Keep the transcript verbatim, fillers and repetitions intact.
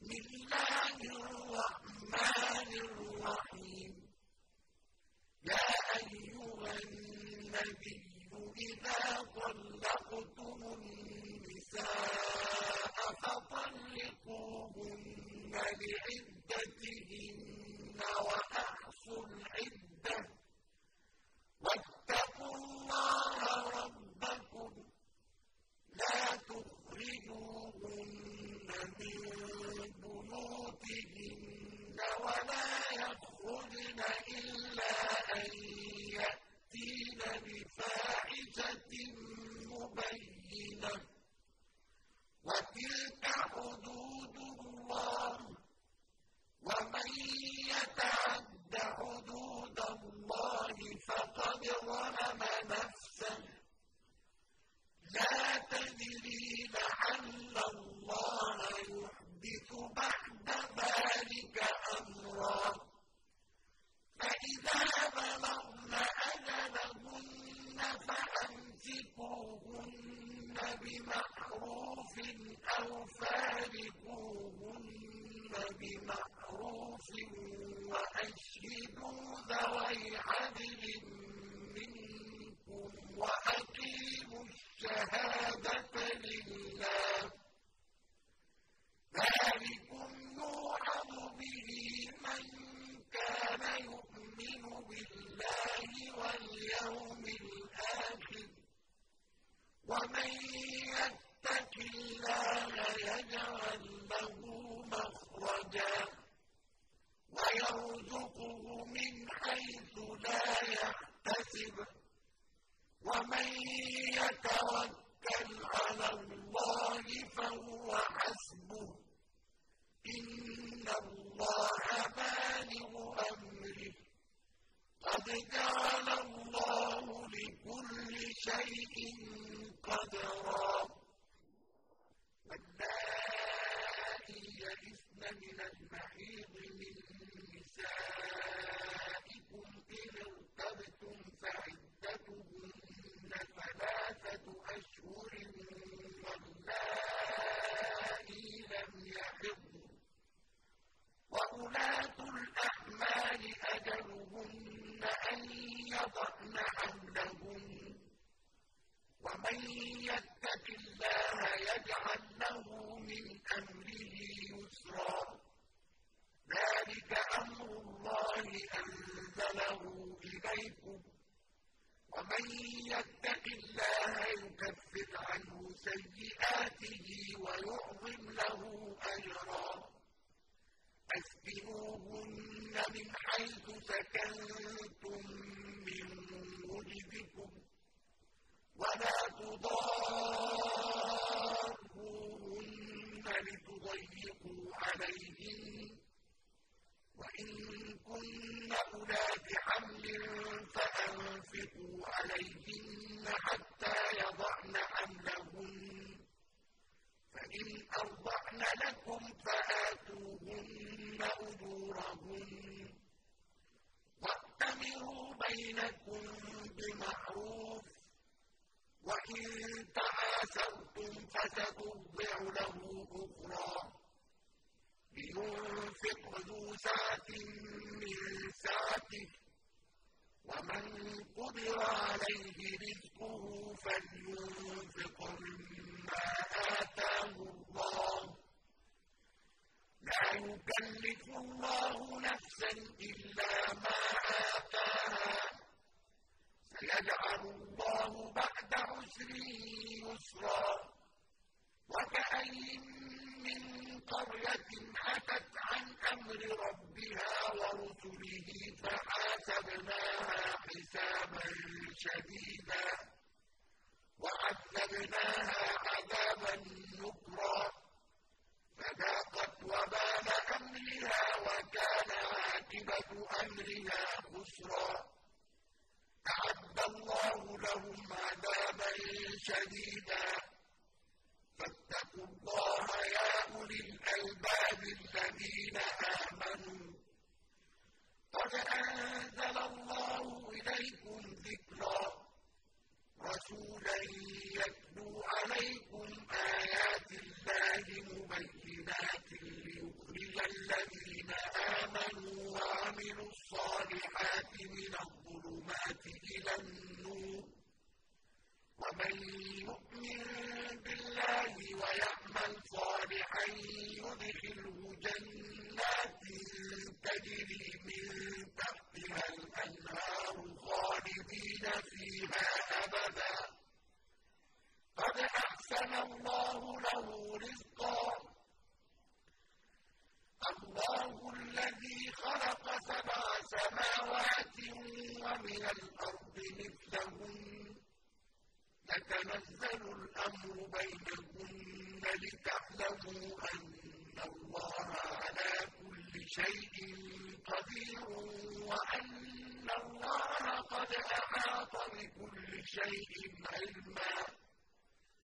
بسم الله الرحمن الرحيم يا أيها النبي إذا طلقتم النساء فطلقوهن لعدتهن وأحصوا العدة واتقوا الله ربكم لا تخرجوهن من بيوتهن ولا يخرجن إلا أن يأتين بفاحشة مبينة وتلك حدود الله ومن يتعد حدود الله فقد ظلم نفسه لا تدري لعل الله يحدث بعد ذلك أمرا فإذا بلغن أجلهن فأمسكوهن بمعروف أو فارقوهن بمعروف وأشهدوا ذوي عدل منكم وأقيموا الشهادة لله ذلكم يوعظ به من كان يؤمن بالله واليوم الآخر ومن يتق الله يجعل له مخرجا ويرزقه من حيث لا يحتسب ومن يتوكل على الله فهو حسبه إن الله بالغ أمره قد جعل الله لكل شيء قدرا واللائي يئسن من المحيض من نسائكم إن ارتبتم فعدتهن ثلاثة أشهر واللائي لم يحضن وأولاة الأحمال أجلهن أن يضعن حملهن ومن يتق الله يجعل له من أمره يسرا ذلك أمر الله أنزله إليكم ومن يتق الله يكفر عنه سيئاته ويعظم له أجرا أسكنوهن من حيث سكنتم من وجدكم ولا تضاروهن لتضيقوا عليهن وإن كن أولات حمل فأنفقوا عليهن حتى يضعن حملهن فإن أرضعن لكم فآتوهن أجورهن وأتمروا بينكم بمعروف وإن تعاسرتم فسترضع له أخرى لينفق ذو سعة من سعته ومن قدر عليه رزقه فلينفق مما آتاه الله لا يكلف الله نفسا إلا ما آتاها سيجعل الله بعد عسر يسرا وكأين من قرية أتت عن أمر ربها ورسله فحاسبناها حسابا شديدا وعذبناها عذابا نكرا فذاقت وبال أمرها وكان عاقبة أمرها خسرا أعد الله لهم عذابا شديدا فاتقوا الله يا أولي الألباب الذين آمنوا قد أنزل الله إليكم ذكرا رسولا يتلو عليكم آيات الله مبينات ليخرج اللَّهُ لَهُ رِزْقًا اللَّهُ الَّذِي خَلَقَ سَبْعَ سَمَاوَاتٍ وَمِنَ الْأَرْضِ مِثْلَهُنَّ يَتَنَزَّلُ الْأَمْرُ بَيْنَهُنَّ لِتَعْلَمُوا أَنَّ اللَّهَ عَلَىٰ كُلِّ شَيْءٍ قَدِيرٌ وَأَنَّ اللَّهَ قَدْ أَحَاطَ بِكُلِّ شَيْءٍ عِلْمًا